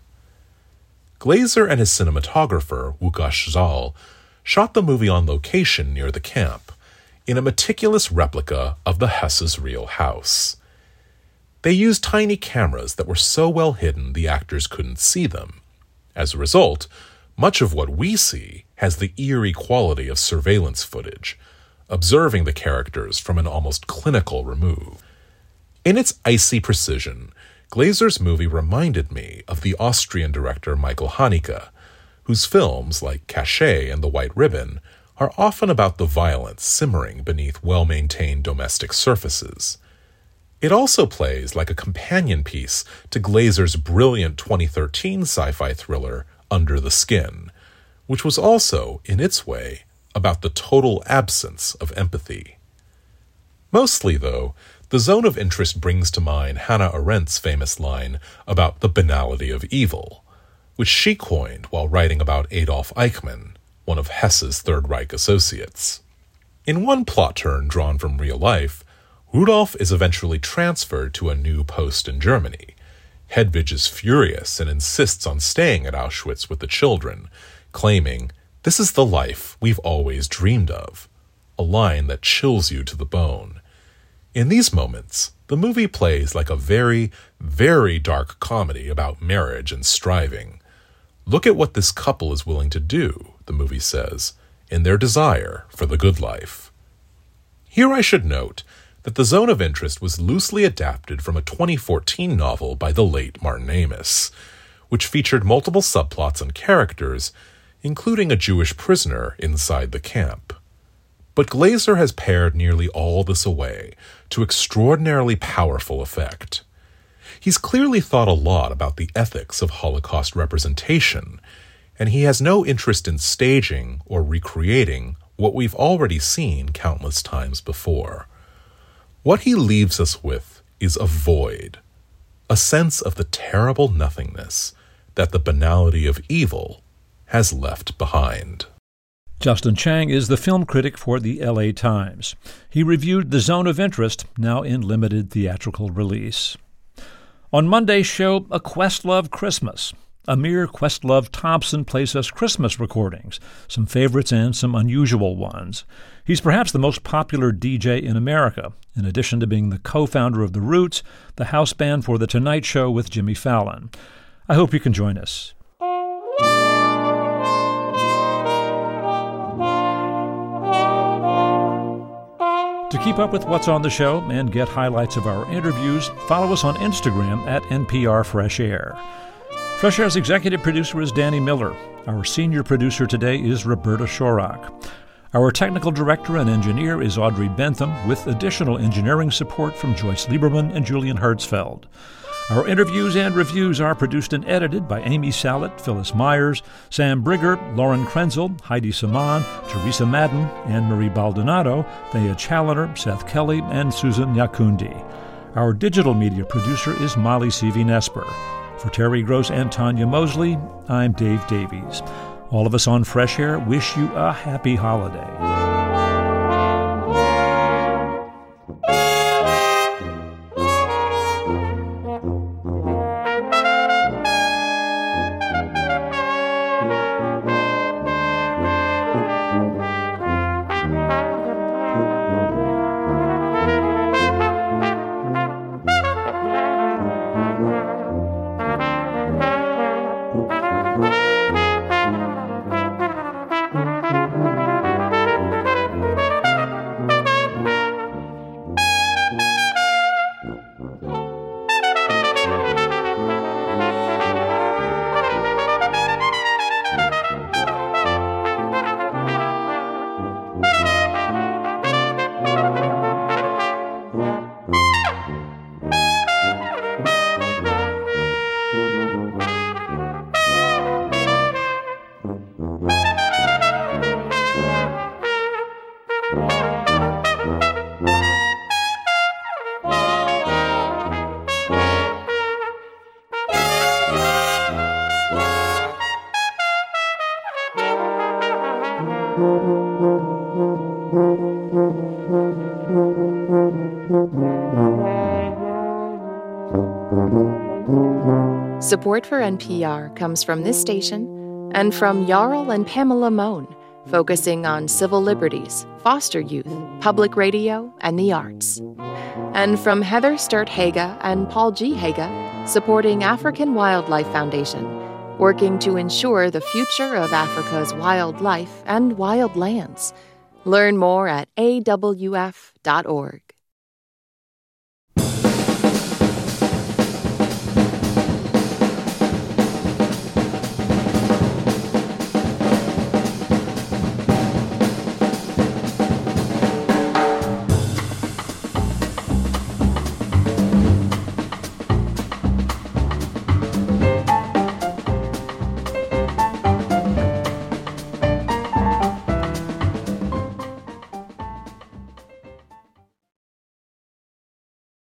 Glazer and his cinematographer, Łukasz Zal, shot the movie on location near the camp, in a meticulous replica of the Höss's real house. They used tiny cameras that were so well hidden the actors couldn't see them. As a result, much of what we see has the eerie quality of surveillance footage, observing the characters from an almost clinical remove. In its icy precision, Glazer's movie reminded me of the Austrian director Michael Haneke, whose films, like Caché and The White Ribbon, are often about the violence simmering beneath well-maintained domestic surfaces. It also plays like a companion piece to Glazer's brilliant twenty thirteen sci-fi thriller Under the Skin, which was also, in its way, about the total absence of empathy. Mostly, though, The Zone of Interest brings to mind Hannah Arendt's famous line about the banality of evil, which she coined while writing about Adolf Eichmann, one of Hesse's Third Reich associates. In one plot turn drawn from real life, Rudolf is eventually transferred to a new post in Germany. Hedwig is furious and insists on staying at Auschwitz with the children, claiming, "This is the life we've always dreamed of," a line that chills you to the bone. In these moments, the movie plays like a very, very dark comedy about marriage and striving. Look at what this couple is willing to do, the movie says, in their desire for the good life. Here I should note that The Zone of Interest was loosely adapted from a twenty fourteen novel by the late Martin Amis, which featured multiple subplots and characters, including a Jewish prisoner inside the camp. But Glazer has pared nearly all this away to extraordinarily powerful effect. He's clearly thought a lot about the ethics of Holocaust representation, and he has no interest in staging or recreating what we've already seen countless times before. What he leaves us with is a void, a sense of the terrible nothingness that the banality of evil has left behind. Justin Chang is the film critic for the L A Times. He reviewed The Zone of Interest, now in limited theatrical release. On Monday's show, A Questlove Christmas. Amir Questlove Thompson plays us Christmas recordings, some favorites and some unusual ones. He's perhaps the most popular D J in America, in addition to being the co-founder of The Roots, the house band for The Tonight Show with Jimmy Fallon. I hope you can join us. To keep up with what's on the show and get highlights of our interviews, follow us on Instagram at N P R Fresh Air. Fresh Air's executive producer is Danny Miller. Our senior producer today is Roberta Shorak. Our technical director and engineer is Audrey Bentham, with additional engineering support from Joyce Lieberman and Julian Hertzfeld. Our interviews and reviews are produced and edited by Amy Sallet, Phyllis Myers, Sam Brigger, Lauren Krenzel, Heidi Saman, Teresa Madden, Anne-Marie Baldonado, Thea Challoner, Seth Kelly, and Susan Nyakundi. Our digital media producer is Molly C V. Nesper. For Terry Gross and Tanya Mosley, I'm Dave Davies. All of us on Fresh Air wish you a happy holiday. Support for N P R comes from this station and from Jarl and Pamela Mohn, focusing on civil liberties, foster youth, public radio, and the arts. And from Heather Sturt Haga and Paul G. Haga, supporting African Wildlife Foundation, working to ensure the future of Africa's wildlife and wild lands. Learn more at A W F dot org.